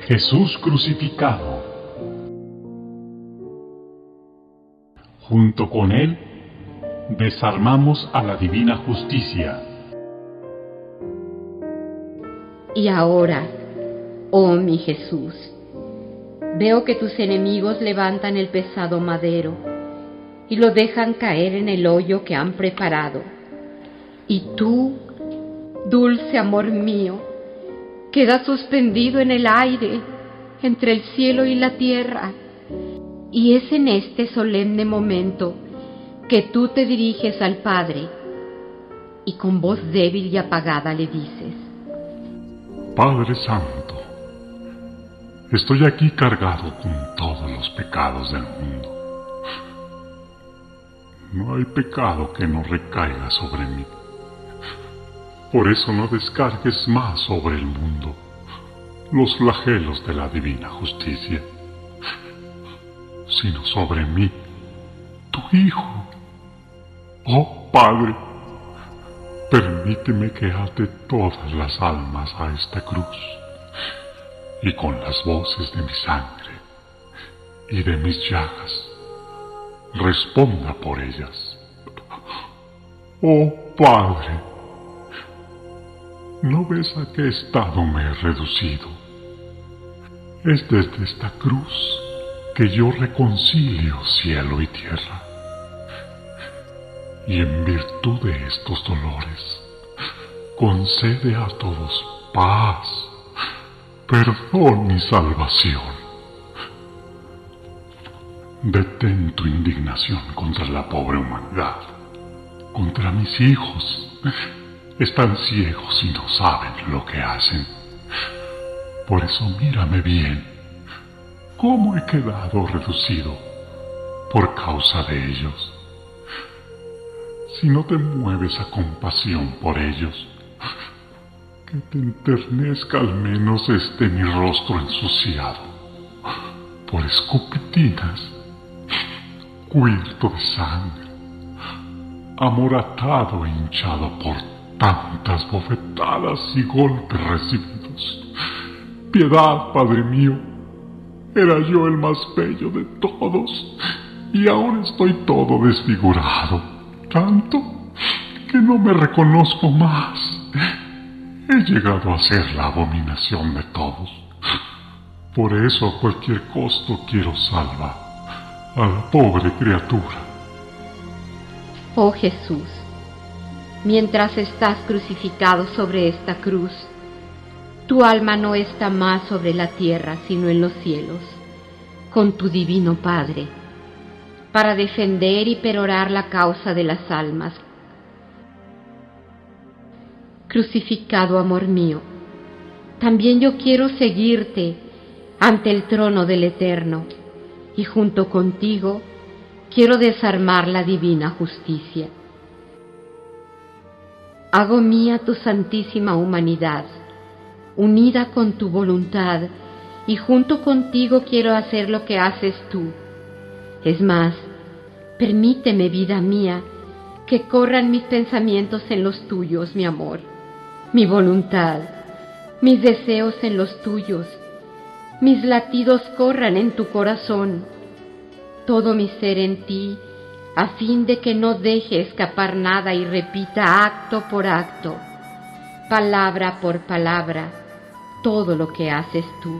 Jesús crucificado. Junto con Él, desarmamos a la divina justicia. Y ahora, oh mi Jesús, veo que tus enemigos levantan el pesado madero y lo dejan caer en el hoyo que han preparado. Y tú, dulce amor mío, quedas suspendido en el aire, entre el cielo y la tierra. Y es en este solemne momento que tú te diriges al Padre y con voz débil y apagada le dices: Padre Santo, estoy aquí cargado con todos los pecados del mundo. No hay pecado que no recaiga sobre mí. Por eso no descargues más sobre el mundo los flagelos de la divina justicia, sino sobre mí, tu Hijo. Oh Padre, permíteme que ate todas las almas a esta cruz, y con las voces de mi sangre y de mis llagas responda por ellas. Oh Padre, ¿no ves a qué estado me he reducido? Es desde esta cruz que yo reconcilio cielo y tierra. Y en virtud de estos dolores, concede a todos paz, perdón y salvación. Detén tu indignación contra la pobre humanidad, contra mis hijos. Están ciegos y no saben lo que hacen. Por eso mírame bien, cómo he quedado reducido por causa de ellos. Si no te mueves a compasión por ellos, que te enternezca al menos mi rostro ensuciado por escupitinas, cubierto de sangre, amoratado e hinchado por tantas bofetadas y golpes recibidos. Piedad, Padre mío, era yo el más bello de todos, y ahora estoy todo desfigurado, tanto que no me reconozco más. He llegado a ser la abominación de todos. Por eso a cualquier costo quiero salvar a la pobre criatura. Oh Jesús, mientras estás crucificado sobre esta cruz, tu alma no está más sobre la tierra, sino en los cielos, con tu divino Padre, para defender y perorar la causa de las almas. Crucificado amor mío, también yo quiero seguirte ante el trono del Eterno, y junto contigo quiero desarmar la divina justicia. Hago mía tu santísima humanidad, unida con tu voluntad, y junto contigo quiero hacer lo que haces tú. Es más, permíteme, vida mía, que corran mis pensamientos en los tuyos, mi amor, mi voluntad, mis deseos en los tuyos, mis latidos corran en tu corazón, todo mi ser en ti, a fin de que no deje escapar nada y repita acto por acto, palabra por palabra, todo lo que haces tú.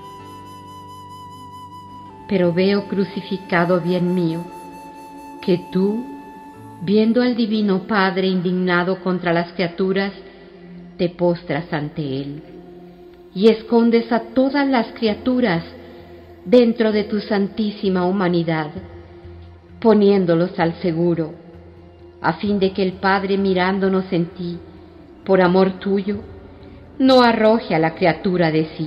Pero veo, crucificado bien mío, que tú, viendo al divino Padre indignado contra las criaturas, te postras ante Él y escondes a todas las criaturas dentro de tu santísima humanidad, poniéndolos al seguro, a fin de que el Padre, mirándonos en ti, por amor tuyo, no arroje a la criatura de sí.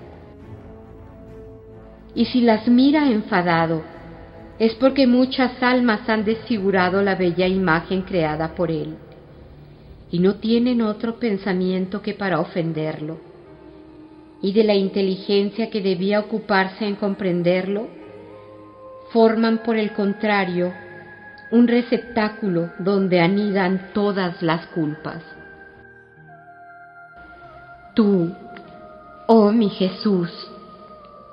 Y si las mira enfadado, es porque muchas almas han desfigurado la bella imagen creada por Él, y no tienen otro pensamiento que para ofenderlo, y de la inteligencia que debía ocuparse en comprenderlo, forman por el contrario un receptáculo donde anidan todas las culpas. Tú, oh mi Jesús,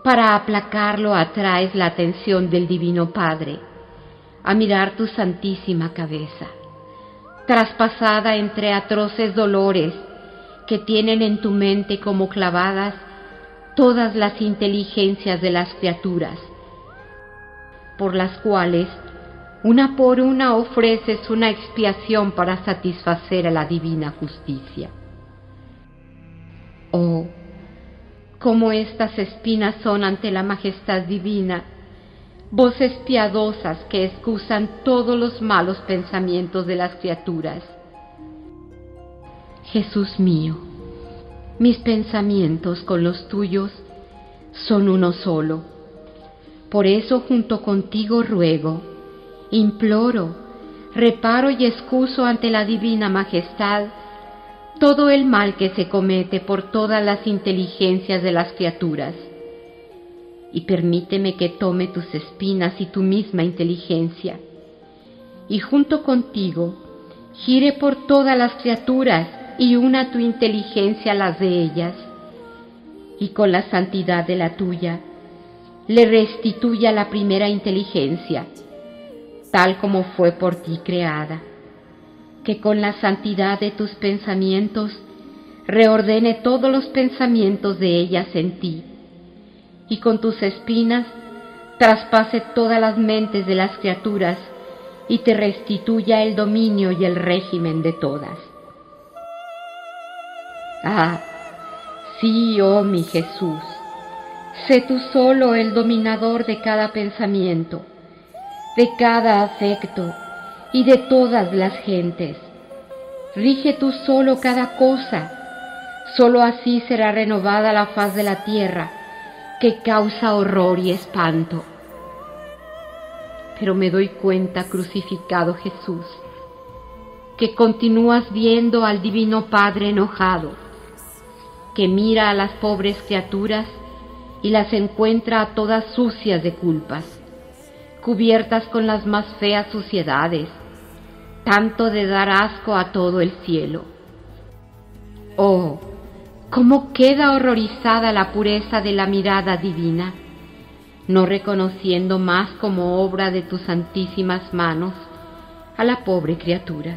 para aplacarlo atraes la atención del Divino Padre a mirar tu santísima cabeza, traspasada entre atroces dolores que tienen en tu mente como clavadas todas las inteligencias de las criaturas, por las cuales una por una ofreces una expiación para satisfacer a la divina justicia. Oh, cómo estas espinas son ante la majestad divina, voces piadosas que excusan todos los malos pensamientos de las criaturas. Jesús mío, mis pensamientos con los tuyos son uno solo. Por eso junto contigo ruego, imploro, reparo y excuso ante la divina majestad todo el mal que se comete por todas las inteligencias de las criaturas. Y permíteme que tome tus espinas y tu misma inteligencia, y junto contigo gire por todas las criaturas y una tu inteligencia a las de ellas, y con la santidad de la tuya le restituya la primera inteligencia, tal como fue por ti creada, que con la santidad de tus pensamientos reordene todos los pensamientos de ellas en ti, y con tus espinas traspase todas las mentes de las criaturas y te restituya el dominio y el régimen de todas. Ah, sí, oh mi Jesús, sé tú solo el dominador de cada pensamiento, de cada afecto y de todas las gentes. Rige tú solo cada cosa, solo así será renovada la faz de la tierra, que causa horror y espanto. Pero me doy cuenta, crucificado Jesús, que continúas viendo al Divino Padre enojado, que mira a las pobres criaturas y las encuentra a todas sucias de culpas, cubiertas con las más feas suciedades, tanto de dar asco a todo el cielo. Oh, cómo queda horrorizada la pureza de la mirada divina, no reconociendo más como obra de tus santísimas manos a la pobre criatura.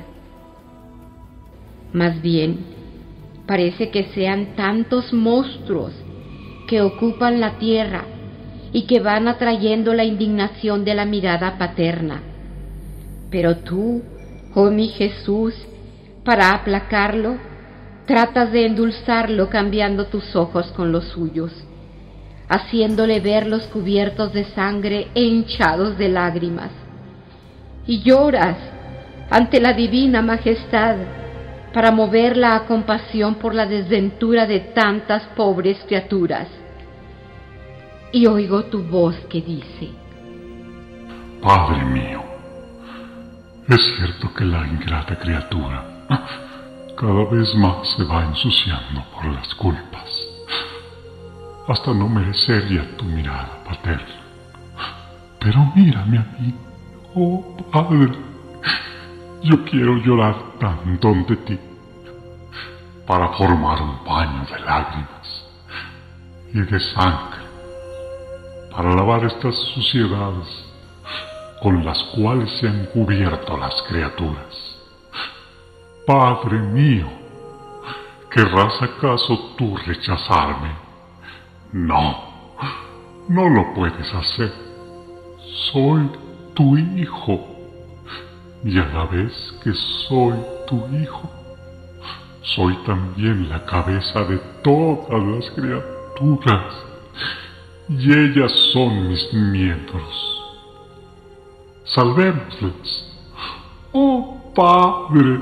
Más bien, parece que sean tantos monstruos que ocupan la tierra y que van atrayendo la indignación de la mirada paterna. Pero tú, oh mi Jesús, para aplacarlo, tratas de endulzarlo cambiando tus ojos con los suyos, haciéndole verlos cubiertos de sangre e hinchados de lágrimas. Y lloras ante la divina majestad para moverla a compasión por la desventura de tantas pobres criaturas. Y oigo tu voz que dice: Padre mío, es cierto que la ingrata criatura cada vez más se va ensuciando por las culpas, hasta no merecer ya tu mirada paterna. Pero mírame a mí, oh Padre, yo quiero llorar tanto ante ti, para formar un paño de lágrimas y de sangre, para lavar estas suciedades con las cuales se han cubierto las criaturas. Padre mío, ¿querrás acaso tú rechazarme? No, no lo puedes hacer. Soy tu hijo, y a la vez que soy tu hijo, soy también la cabeza de todas las criaturas, y ellas son mis miembros. Salvémoslas, oh Padre,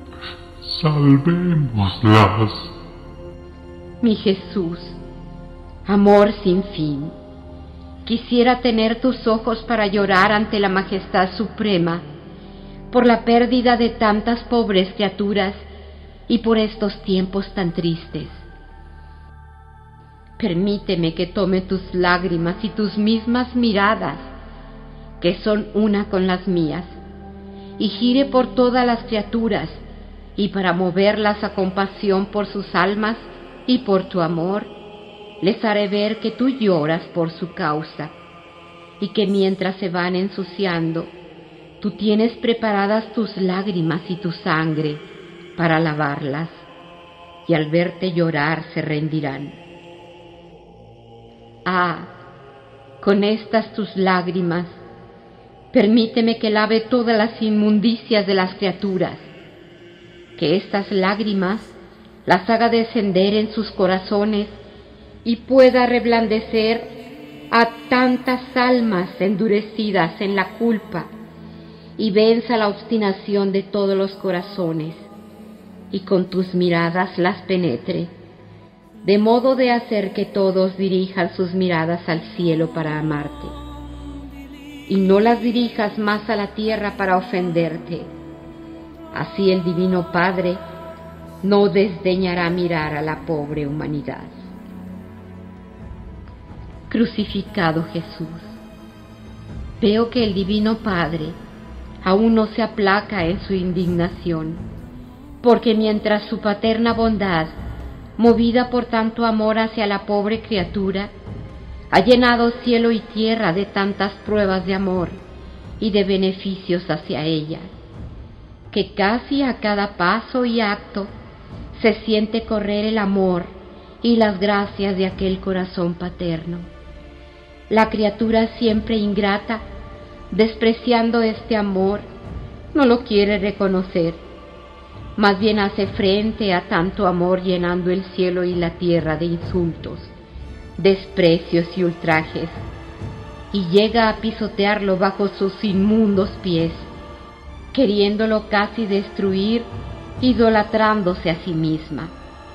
salvémoslas. Mi Jesús, amor sin fin, quisiera tener tus ojos para llorar ante la majestad suprema por la pérdida de tantas pobres criaturas y por estos tiempos tan tristes. Permíteme que tome tus lágrimas y tus mismas miradas, que son una con las mías, y gire por todas las criaturas, y para moverlas a compasión por sus almas y por tu amor, les haré ver que tú lloras por su causa, y que mientras se van ensuciando, tú tienes preparadas tus lágrimas y tu sangre para lavarlas, y al verte llorar se rendirán. Ah, con estas tus lágrimas, permíteme que lave todas las inmundicias de las criaturas, que estas lágrimas las haga descender en sus corazones y pueda reblandecer a tantas almas endurecidas en la culpa, y venza la obstinación de todos los corazones, y con tus miradas las penetre, de modo de hacer que todos dirijan sus miradas al cielo para amarte, y no las dirijas más a la tierra para ofenderte. Así el Divino Padre no desdeñará mirar a la pobre humanidad. Crucificado Jesús, veo que el Divino Padre aún no se aplaca en su indignación, porque mientras su paterna bondad, movida por tanto amor hacia la pobre criatura, ha llenado cielo y tierra de tantas pruebas de amor y de beneficios hacia ella, que casi a cada paso y acto se siente correr el amor y las gracias de aquel corazón paterno. La criatura siempre ingrata, despreciando este amor, no lo quiere reconocer, más bien hace frente a tanto amor llenando el cielo y la tierra de insultos, desprecios y ultrajes, y llega a pisotearlo bajo sus inmundos pies, queriéndolo casi destruir, idolatrándose a sí misma.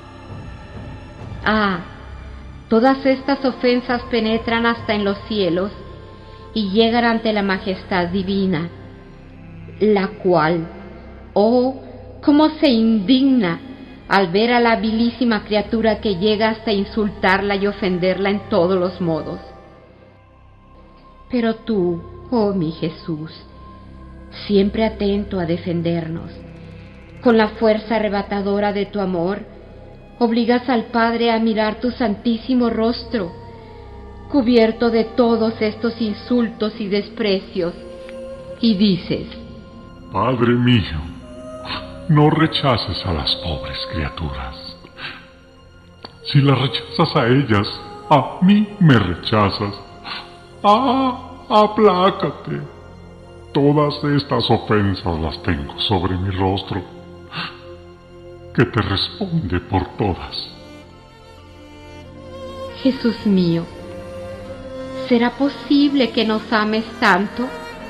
Ah, todas estas ofensas penetran hasta en los cielos y llegan ante la majestad divina, la cual, oh, cómo se indigna al ver a la vilísima criatura que llega hasta insultarla y ofenderla en todos los modos. Pero tú, oh mi Jesús, siempre atento a defendernos, con la fuerza arrebatadora de tu amor, obligas al Padre a mirar tu santísimo rostro, cubierto de todos estos insultos y desprecios, y dices: Padre mío, no rechaces a las pobres criaturas. Si las rechazas a ellas, a mí me rechazas. Aplácate. Todas estas ofensas las tengo sobre mi rostro, que te responde por todas. Jesús mío, ¿será posible que nos ames tanto?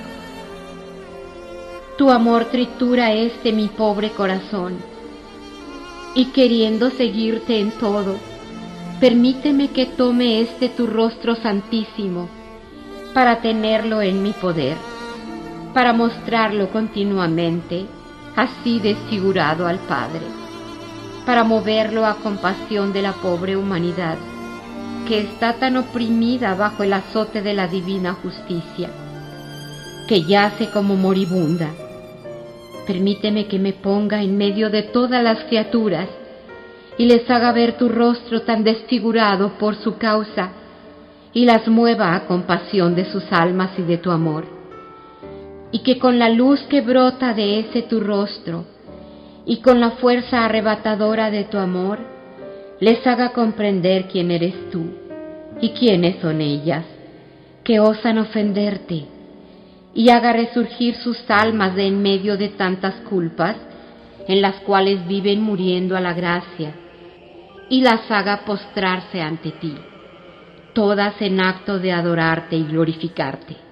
Tu amor tritura mi pobre corazón, y queriendo seguirte en todo, permíteme que tome tu rostro santísimo, para tenerlo en mi poder, para mostrarlo continuamente, así desfigurado al Padre, para moverlo a compasión de la pobre humanidad, que está tan oprimida bajo el azote de la divina justicia, que yace como moribunda. Permíteme que me ponga en medio de todas las criaturas y les haga ver tu rostro tan desfigurado por su causa, y las mueva a compasión de sus almas y de tu amor, y que con la luz que brota de ese tu rostro y con la fuerza arrebatadora de tu amor, les haga comprender quién eres tú y quiénes son ellas, que osan ofenderte, y haga resurgir sus almas de en medio de tantas culpas en las cuales viven muriendo a la gracia, y las haga postrarse ante ti, todas en acto de adorarte y glorificarte.